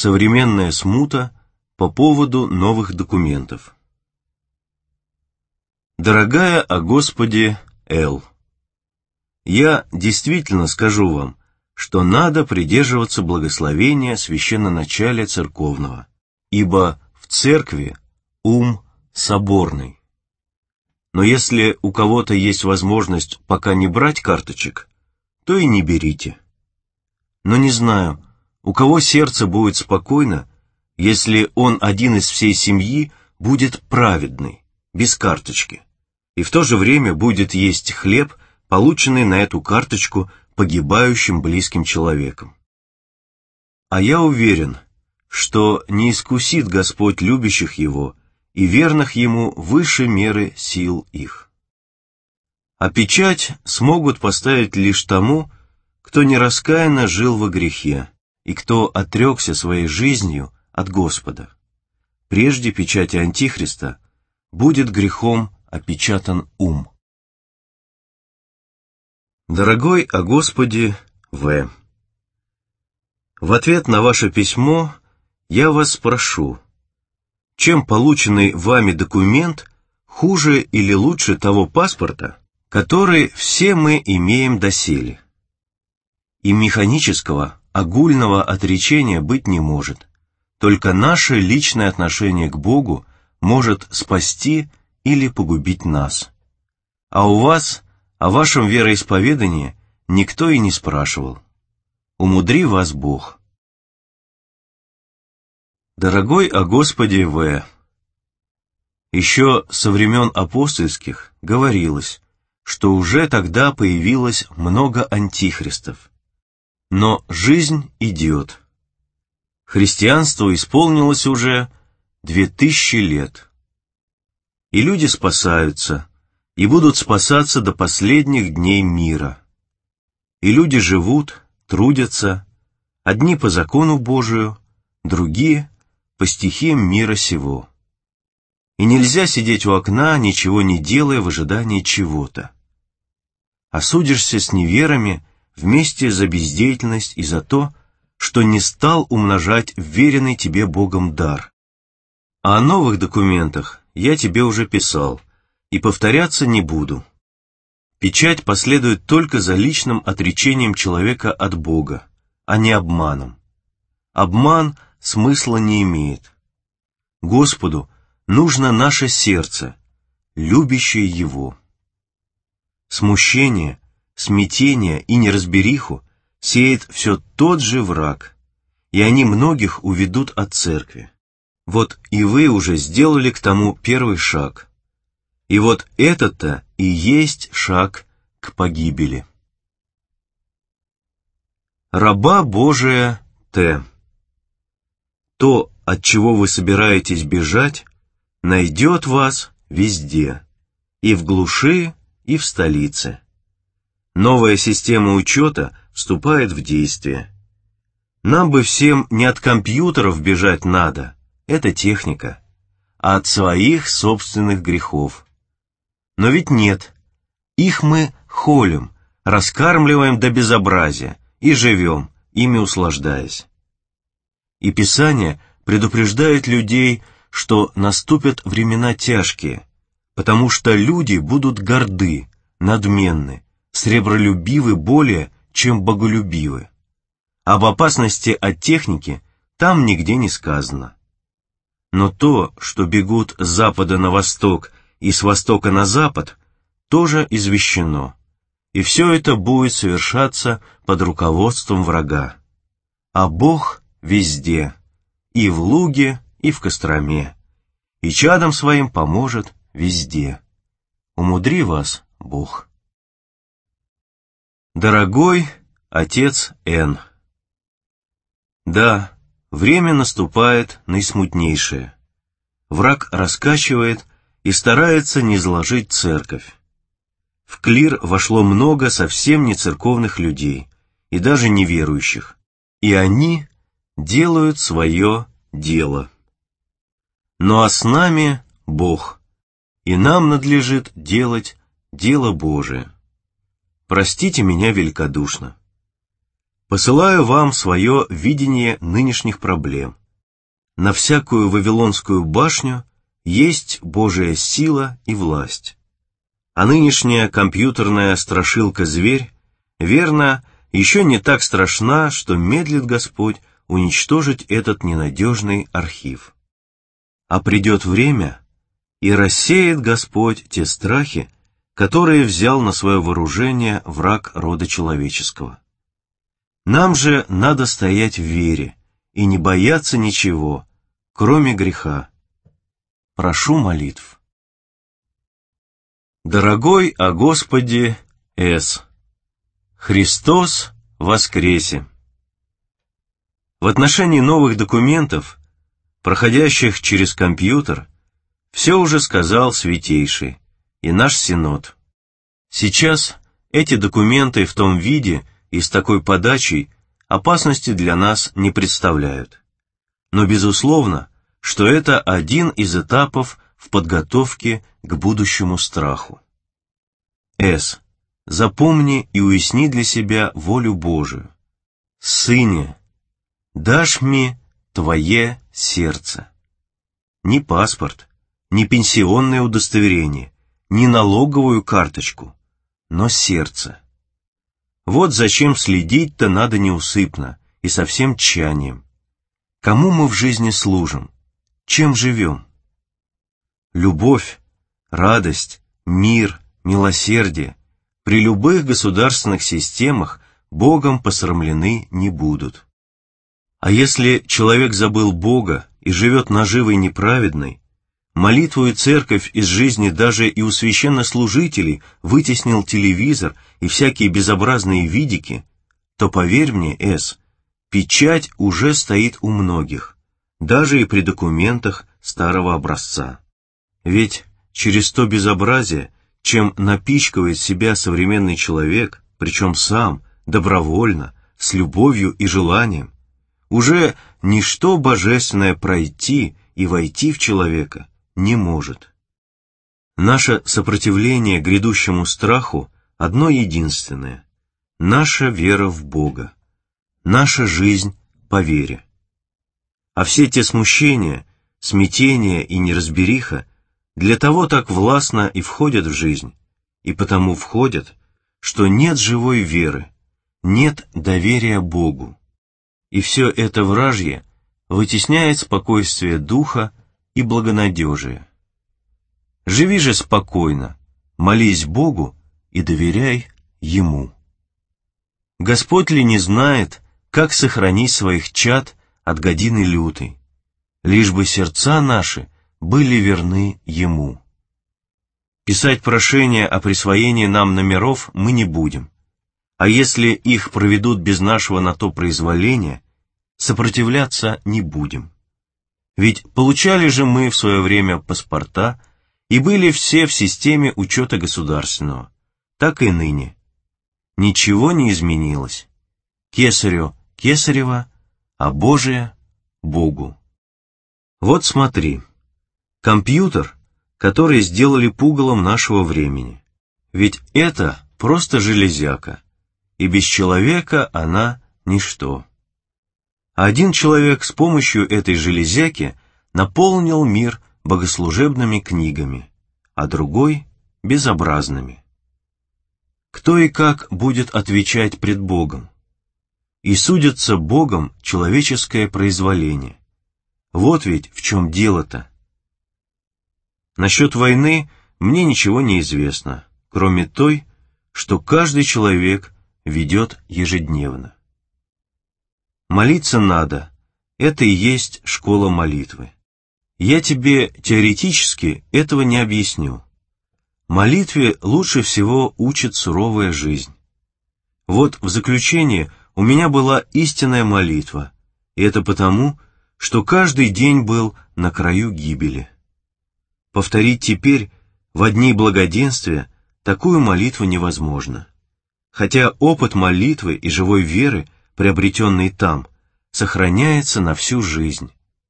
Современная смута по поводу новых документов. Дорогая о Господе Л. Я действительно скажу вам, что надо придерживаться благословения священноначалия церковного, ибо в церкви ум соборный. Но если у кого-то есть возможность пока не брать карточек, то и не берите. Но не знаю, у кого сердце будет спокойно, если он один из всей семьи будет праведный, без карточки, и в то же время будет есть хлеб, полученный на эту карточку погибающим близким человеком. А я уверен, что не искусит Господь любящих Его и верных Ему выше меры сил их. А печать смогут поставить лишь тому, кто нераскаянно жил во грехе и кто отрекся своей жизнью от Господа. Прежде печати Антихриста будет грехом опечатан ум. Дорогой о Господе В. В ответ на ваше письмо я вас спрошу, чем полученный вами документ хуже или лучше того паспорта, который все мы имеем доселе? И механического, огульного отречения быть не может. Только наше личное отношение к Богу может спасти или погубить нас. А у вас о вашем вероисповедании никто и не спрашивал. Умудри вас Бог. Дорогой о Господе В. Еще со времен апостольских говорилось, что уже тогда появилось много антихристов. Но жизнь идет. Христианство исполнилось уже 2000 лет. И люди спасаются, и будут спасаться до последних дней мира. И люди живут, трудятся, одни по закону Божию, другие по стихиям мира сего. И нельзя сидеть у окна, ничего не делая в ожидании чего-то. Осудишься с неверами вместе за бездеятельность и за то, что не стал умножать вверенный тебе Богом дар. А о новых документах я тебе уже писал, и повторяться не буду. Печать последует только за личным отречением человека от Бога, а не обманом. Обман смысла не имеет. Господу нужно наше сердце, любящее Его. Смущение, смятение и неразбериху сеет все тот же враг, и они многих уведут от церкви. Вот и вы уже сделали к тому первый шаг. И вот это-то и есть шаг к погибели. Раба Божия Т. То, от чего вы собираетесь бежать, найдет вас везде, и в глуши, и в столице. Новая система учета вступает в действие. Нам бы всем не от компьютеров бежать надо, это техника, а от своих собственных грехов. Но ведь нет, их мы холим, раскармливаем до безобразия и живем, ими услаждаясь. И Писание предупреждает людей, что наступят времена тяжкие, потому что люди будут горды, надменны, сребролюбивы более, чем боголюбивы. Об опасности от техники там нигде не сказано. Но то, что бегут с запада на восток и с востока на запад, тоже извещено, и все это будет совершаться под руководством врага. А Бог везде, и в луге, и в Костроме, и чадом своим поможет везде. Умудри вас Бог. Дорогой отец Н. Да, время наступает наисмутнейшее. Враг раскачивает и старается низложить церковь. В клир вошло много совсем не церковных людей, и даже неверующих, и они делают свое дело. Ну а с нами Бог, и нам надлежит делать дело Божие. Простите меня великодушно. посылаю вам свое видение нынешних проблем. На всякую Вавилонскую башню есть Божия сила и власть. А нынешняя компьютерная страшилка-зверь, верно, еще не так страшна, что медлит Господь уничтожить этот ненадежный архив. А придет время, и рассеет Господь те страхи, которые взял на свое вооружение враг рода человеческого. Нам же надо стоять в вере и не бояться ничего, кроме греха. Прошу молитв. Дорогой о Господе С. Христос воскресе! В отношении новых документов, проходящих через компьютер, все уже сказал Святейший и наш Синод. Сейчас эти документы в том виде и с такой подачей опасности для нас не представляют. Но безусловно, что это один из этапов в подготовке к будущему страху. С. Запомни и уясни для себя волю Божию. Сыне, дашь мне твое сердце. Ни паспорт, ни пенсионное удостоверение, ни налоговую карточку, но сердце. Вот зачем следить-то надо неусыпно и со всем тщанием. Кому мы в жизни служим? Чем живем? Любовь, радость, мир, милосердие при любых государственных системах Богом посрамлены не будут. А если человек забыл Бога и живет наживой неправедной, молитву и церковь из жизни даже и у священнослужителей вытеснил телевизор и всякие безобразные видики, то, поверь мне, С., печать уже стоит у многих, даже и при документах старого образца. Ведь через то безобразие, чем напичкивает себя современный человек, причем сам, добровольно, с любовью и желанием, уже ничто божественное пройти и войти в человека не может. Наше сопротивление грядущему страху одно единственное – наша вера в Бога, наша жизнь по вере. А все те смущения, смятения и неразбериха для того так властно и входят в жизнь, и потому входят, что нет живой веры, нет доверия Богу. И все это вражье вытесняет спокойствие духа и благонадежие. Живи же спокойно, молись Богу и доверяй Ему. Господь ли не знает, как сохранить своих чад от годины лютой, лишь бы сердца наши были верны Ему. Писать прошения о присвоении нам номеров мы не будем, а если их проведут без нашего на то произволения, сопротивляться не будем. Ведь получали же мы в свое время паспорта и были все в системе учета государственного, так и ныне. Ничего не изменилось. Кесарю – Кесарева, а Божие – Богу. Вот смотри. Компьютер, который сделали пугалом нашего времени. Ведь это просто железяка, и без человека она ничто. Один человек с помощью этой железяки наполнил мир богослужебными книгами, а другой – безобразными. Кто и как будет отвечать пред Богом? И судится Богом человеческое произволение. Вот ведь в чем дело-то. Насчет войны мне ничего не известно, кроме той, что каждый человек ведет ежедневно. Молиться надо, это и есть школа молитвы. Я тебе теоретически этого не объясню. Молитве лучше всего учит суровая жизнь. Вот в заключение у меня была истинная молитва, и это потому, что каждый день был на краю гибели. Повторить теперь, во дни благоденствия, такую молитву невозможно. Хотя опыт молитвы и живой веры, приобретенный там, сохраняется на всю жизнь.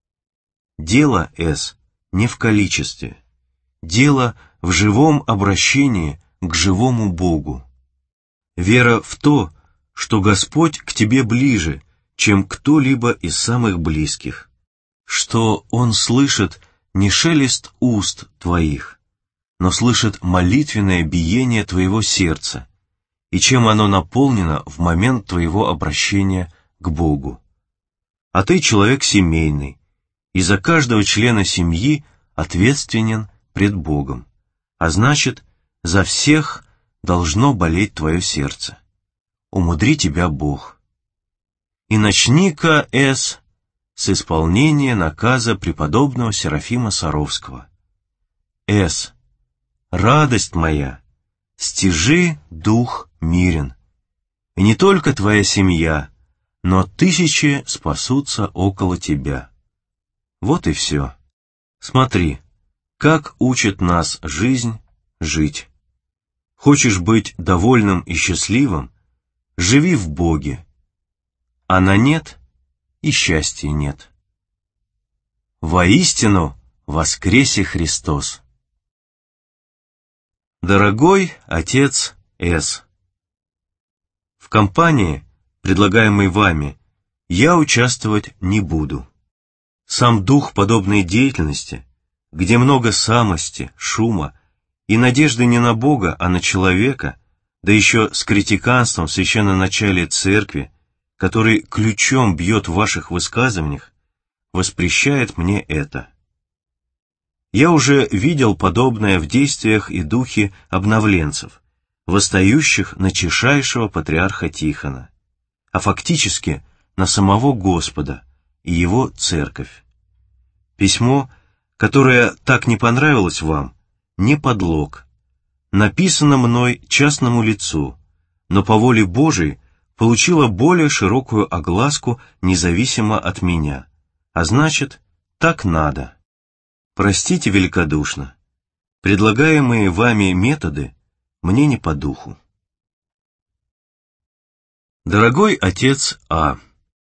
Дело, С, не в количестве. Дело в живом обращении к живому Богу. Вера в то, что Господь к тебе ближе, чем кто-либо из самых близких, что Он слышит не шелест уст твоих, но слышит молитвенное биение твоего сердца, и чем оно наполнено в момент твоего обращения к Богу. А ты человек семейный, и за каждого члена семьи ответственен пред Богом, а значит, за всех должно болеть твое сердце. Умудри тебя Бог. И начни-ка, с исполнения наказа преподобного Серафима Саровского. Радость моя, стяжи дух мирен, и не только твоя семья, но тысячи спасутся около тебя. Вот и все. Смотри, как учит нас жизнь жить. Хочешь быть довольным и счастливым, живи в Боге, а на нет и счастья нет. Воистину воскресе Христос. Дорогой отец С. В кампании, предлагаемой вами, я участвовать не буду. Сам дух подобной деятельности, где много самости, шума и надежды не на Бога, а на человека, да еще с критиканством в священноначале церкви, который ключом бьет в ваших высказываниях, воспрещает мне это. Я уже видел подобное в действиях и духе обновленцев, восстающих на чишайшего патриарха Тихона, а фактически на самого Господа и его церковь. Письмо, которое так не понравилось вам, не подлог, написано мной частному лицу, но по воле Божией получило более широкую огласку независимо от меня, а значит, так надо. Простите великодушно, предлагаемые вами методы мне не по духу. Дорогой отец А.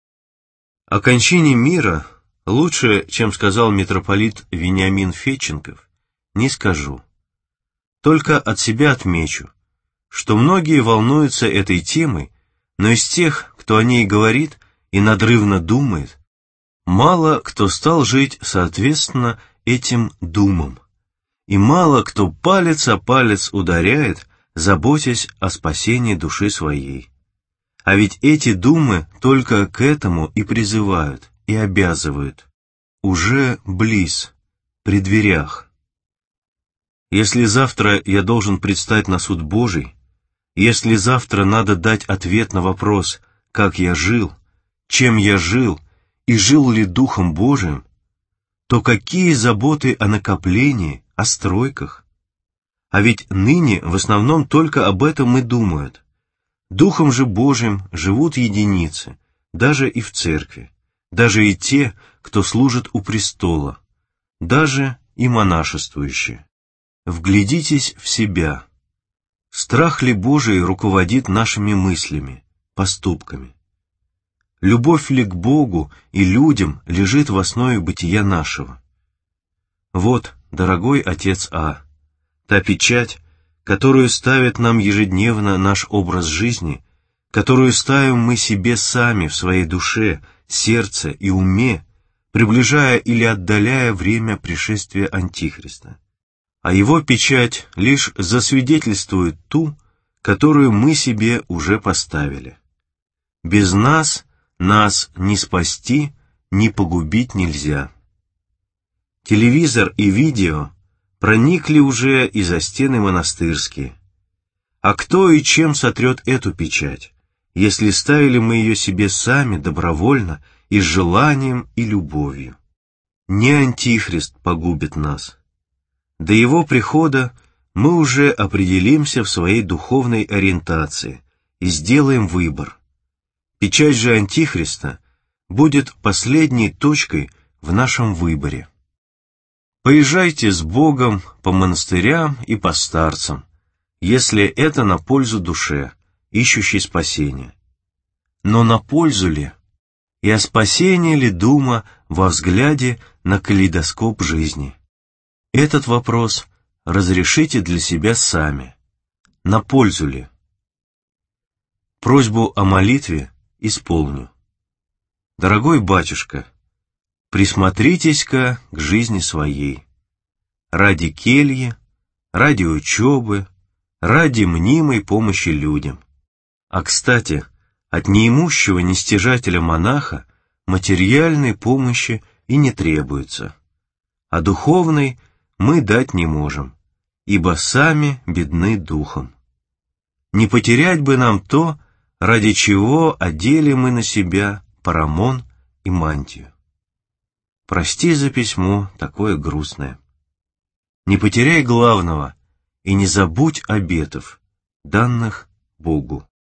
О кончине мира лучше, чем сказал митрополит Вениамин Федченков, не скажу. Только от себя отмечу, что многие волнуются этой темой, но из тех, кто о ней говорит и надрывно думает, мало кто стал жить соответственно этим думам, и мало кто палец о палец ударяет, заботясь о спасении души своей. А ведь эти думы только к этому и призывают, и обязывают. Уже близ, при дверях. Если завтра я должен предстать на суд Божий, если завтра надо дать ответ на вопрос, как я жил, чем я жил и жил ли Духом Божиим, то какие заботы о накоплении, о стройках? А ведь ныне в основном только об этом и думают. Духом же Божиим живут единицы, даже и в церкви, даже и те, кто служит у престола, даже и монашествующие. Вглядитесь в себя. Страх ли Божий руководит нашими мыслями, поступками? Любовь ли к Богу и людям лежит в основе бытия нашего? Вот, дорогой отец А, та печать, которую ставит нам ежедневно наш образ жизни, которую ставим мы себе сами в своей душе, сердце и уме, приближая или отдаляя время пришествия Антихриста. А его печать лишь засвидетельствует ту, которую мы себе уже поставили. Без нас ни спасти, ни погубить нельзя. Телевизор и видео проникли уже и за стены монастырские. А кто и чем сотрет эту печать, если ставили мы ее себе сами добровольно и с желанием и любовью? Не Антихрист погубит нас. До его прихода мы уже определимся в своей духовной ориентации и сделаем выбор. Печать же Антихриста будет последней точкой в нашем выборе. Поезжайте с Богом по монастырям и по старцам, если это на пользу душе, ищущей спасения. Но на пользу ли? И о спасении ли дума во взгляде на калейдоскоп жизни? Этот вопрос разрешите для себя сами. На пользу ли? Просьбу о молитве исполню. Дорогой батюшка, присмотритесь-ка к жизни своей. Ради кельи, ради учебы, ради мнимой помощи людям. А, кстати, от неимущего нестяжателя-монаха материальной помощи и не требуется, а духовной мы дать не можем, ибо сами бедны духом. Не потерять бы нам то, ради чего одели мы на себя парамон и мантию. Прости за письмо такое грустное. Не потеряй главного и не забудь обетов, данных Богу.